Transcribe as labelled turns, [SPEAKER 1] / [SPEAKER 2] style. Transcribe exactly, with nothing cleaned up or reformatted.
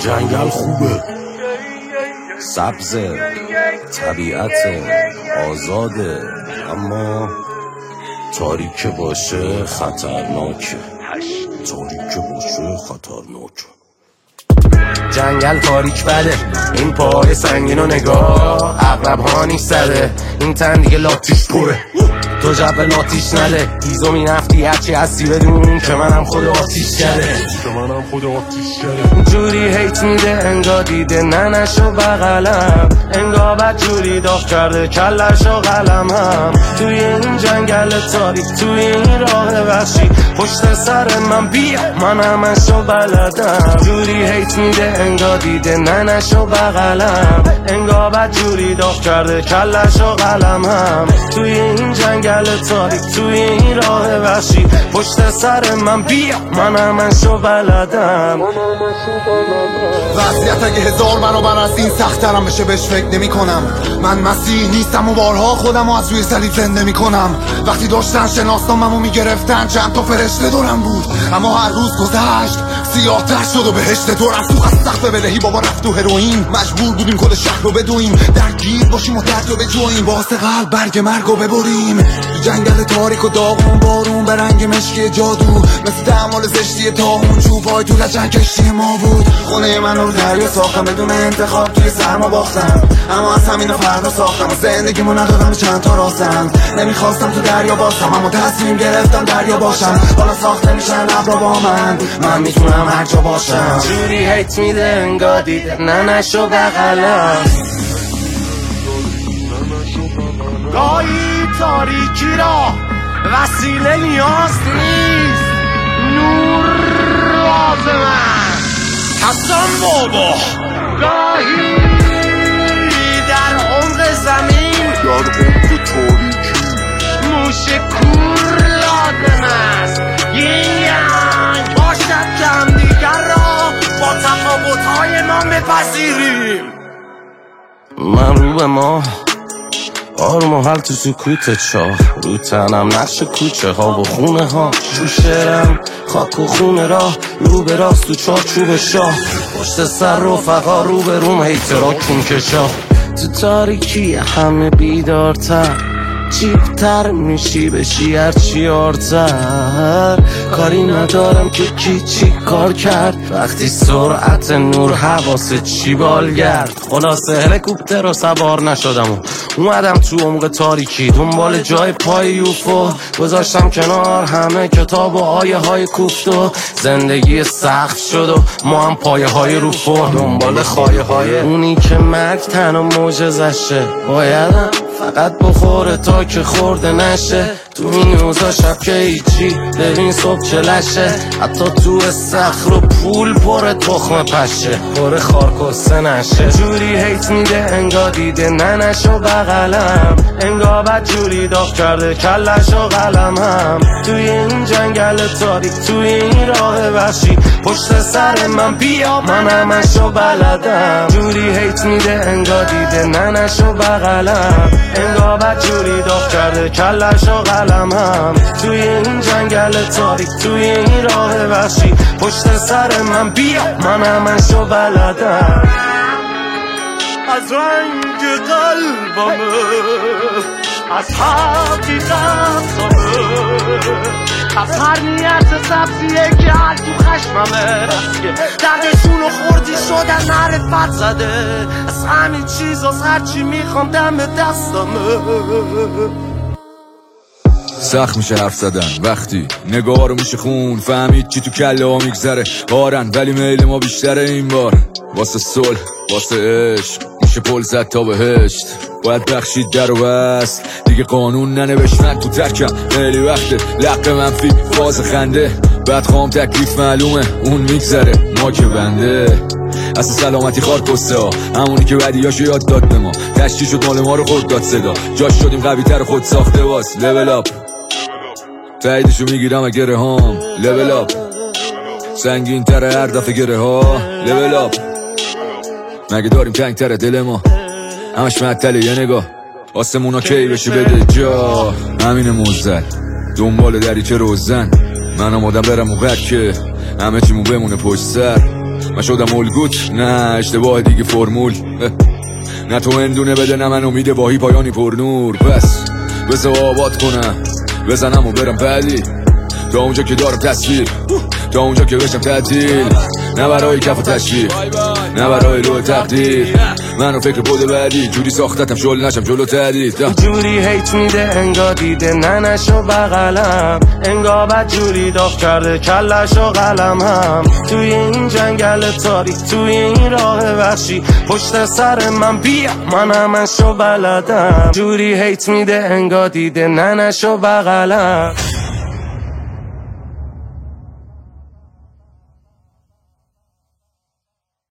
[SPEAKER 1] جنگل خوبه، سبز، طبیعت آزاده، اما تاریک باشه خطرناکه. تاریک باشه خطرناکه. جنگل تاریک بده، این پای سنگین و نگاه عقرب ها نیست زده، این تن دیگه لاتیش پره، تو جب لاتیش نده. ایزو می نفتی هرچی هستی بدون که منم خود آتیش کرده، که منم خود آتیش کرده. جوری هیت میده انگا دیده ننشو بغلم، انگا بد جوری داغ کرده کلشو قلمم. توی این جنگل تاریک، توی این راه وحشی، پشت سر من بیا من همشو بلدم. جوری هیت میده انگا دیده ننشو بغلم، انگا بد جوری داغ کرده کلشو قلمم. توی این جنگل تاریک، توی این راه وحشی، پشت سر من بیا من همشو بلدم.
[SPEAKER 2] وضعیت اگه هزار برابر از این سخت ترم بشه بهش فکر نمی کنم. من مسیح نیستم و بارها خودم رو از روی صلیب زنده می کنم. وقتی داشتن شناسنامه‌مو می گرفتن چند تا فرشته دورم بود، اما هر روز گذشت سیاه تر شد و بهشت دورم سوخ از سخت بدهی. بابا رفت تو هروئین، مجبور بودیم کل شهر رو بدویم، درگیر باشیم و تجربه جوییم، واسه قلب برگ مرگو ببریم. جنگل تاریک و داغون، بارون به رنگ مشکی جادو، مثل تعامل زشتی تاون، چوبای تو لجن کشتی ما بود. خونه من رو دریا ساختم بدون انتخاب، توی سرما باختم، اما از همین فردا ساختم و زندگیمو ندادم چند تا راستم. نمیخواستم تو دریا باشم، اما تصمیم گرفتم دریا باشم. حالا ساخته میشن ابرا با من، من میتونم هر جا باشم.
[SPEAKER 1] جوری هیت میده انگا دیده ننشو بغلم، گاهی تاریکی را وسیله نیاز نیست، نور لازم است. حسن بابا گاهی در عمق زمین، در عمق تاریکی، موش کور لازم است. این یعنی باشد که همدیگر را با تفاوت‌های ما بپذیریم. من رو به ما آروم و حل تو سکوت چاه، رو تنم نقش کوچه ها و خونه ها، رو شعرم خاک و خونه راه، رو به راست تو چارچوب شاه، پشت سر رفقا رو به روم هیترا کون کشا. تو تاریکی همه بیدارتر، چیپتر میشی بشی هرچی آرتر. کاری ندارم که کی چی کار کرد، وقتی سرعت نور حواست چی بالگرد. خلاصه هلیکوپتر رو سوار نشدم و اومدم تو عمق تاریکی، دنبال جای پای یوفو گذاشتم کنار همه کتاب و آیه های کوفت و زندگی سخت شد و ما هم پایه های روفو، دنبال خایه های اونی که مرگ تنها معجزشه. بایدم فقط بخوره تا که خورده نشه، تو این اوضاع شب که هیچی ببین صبح چلشه. حتی تو استخر و پول پر تخم پشه، پر خارکسته نشه. جوری هیت میده انگا دیده ننشو بغلم، انگا بد جوری داغ کرده کلشو قلمم. توی این جنگل تاریک، توی این راه وحشی، پشت سر من بیا من همشو بلدم. جوری هیت میده انگا دیده ننشو بغلم، انگا بد جوری داغ کرده کلشو قلمم. توی این جنگل تاریک، توی این راه وحشی، پشت سر من بیا من همشو بلدم. از رنگ قلبمه، از حقیقتمه، از هر نیت سبزیه که هر تو خشممه، که دردشونو خوردی شدن معرفت زده. از همین چیز از هرچی میخوام دم دستمه.
[SPEAKER 3] سخت میشه حرف زدن وقتی نگاه رو میشه خون، فهمید چی تو کله ها میگذره. بارن ولی میل ما بیشتره این بار، واسه صلح واسه عشق میشه پل زد تا بهشت. باید بخشید در و بست دیگه، قانون ننوشت من تو ترکم. خیلی وقته لق منفی فاز خنده، بعد خواهم تکلیف معلومه اون میگذره ما که بنده. اصلا سلامتی خار کسته ها، همونی که بدیاشو یاد داد به ما، تشتی شد مال ما رو خود داد صدا، جاش شدیم قوی تر خود ساخته باز. لول اپ تاییدشو میگیرم گره هام، لول اپ سنگین تره هر دفعه گره ها. لول اپ مگه داریم تنگ تره دل ما، همش معطله یه نگاه، آسمونا کی بشه بده جا. همین موزل دنبال دریچه روزن، من آمادم برم اون که همه چیمون بمونه پشت سر. من شدم الگوت، نه اشتباه دیگه فرمول. نه تو اندونه بده نه من امید باهی پایانی پر نور. پس بذار آباد کنم بزنم و برم بعدی، تا اونجا که دارم تصویر، تا اونجا که بشم تعطیل. نه برای کف و تشویق، نه برای روح تقدیر، منو فکر بوده بعدی جوری ساختتم شل نشم جلو تردید.
[SPEAKER 1] جوری هیت میده انگا دیده ننشو بغلم، انگا بد جوری داغ کرده کلشو قلم هم. توی این جنگل تاریک توی این راه وحشی پشت سر من بیا من همشو بلدم. جوری هیت میده انگا دیده ننشو بغلم.